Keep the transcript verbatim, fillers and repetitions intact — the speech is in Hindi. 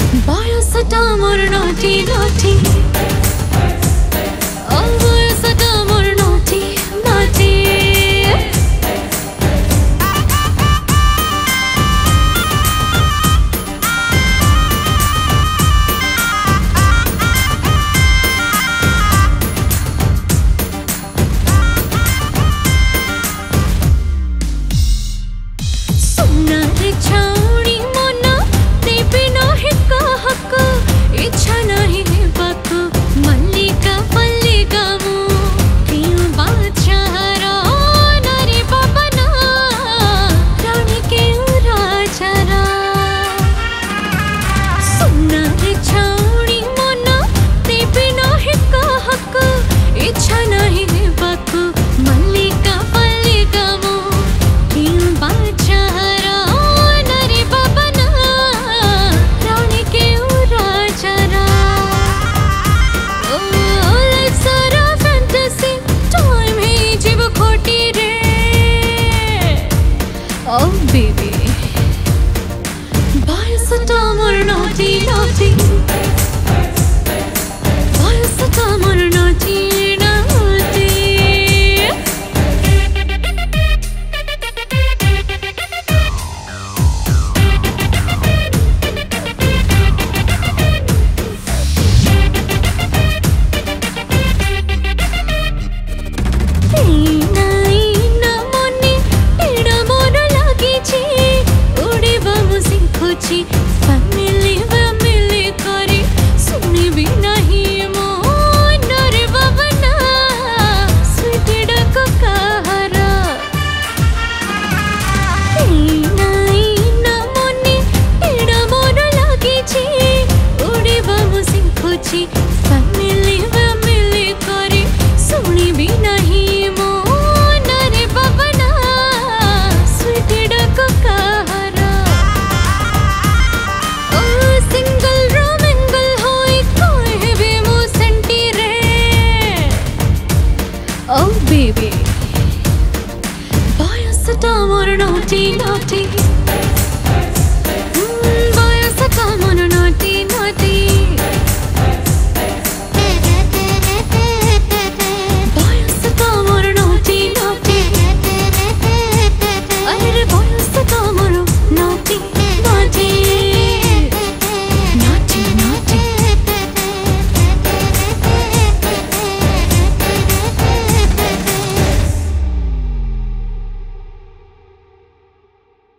बयसटा मोर नटी नटी ओ बयसटा मोर नटी नटी सुना रे छाउणी मना देबी नाही काहको इच्छा नहीं हेबाको मल्लिका मल्लिका मु क्यों बाचारा नारी बाबना रानी क्यों राजारा सुना रे छाउणी मना देबी नाही काहको इच्छा नहीं हेबाको मल्लिका मल्लिका मु क्यों बाचारा नारी बाबना रानी क्यों राजारा ओ लाइफ सारा फैंटेसी टाइम है जीव खोटी रे ओ बेबी बयसटा मोर नटी नटी बयसटा मोर नटी नटी Fun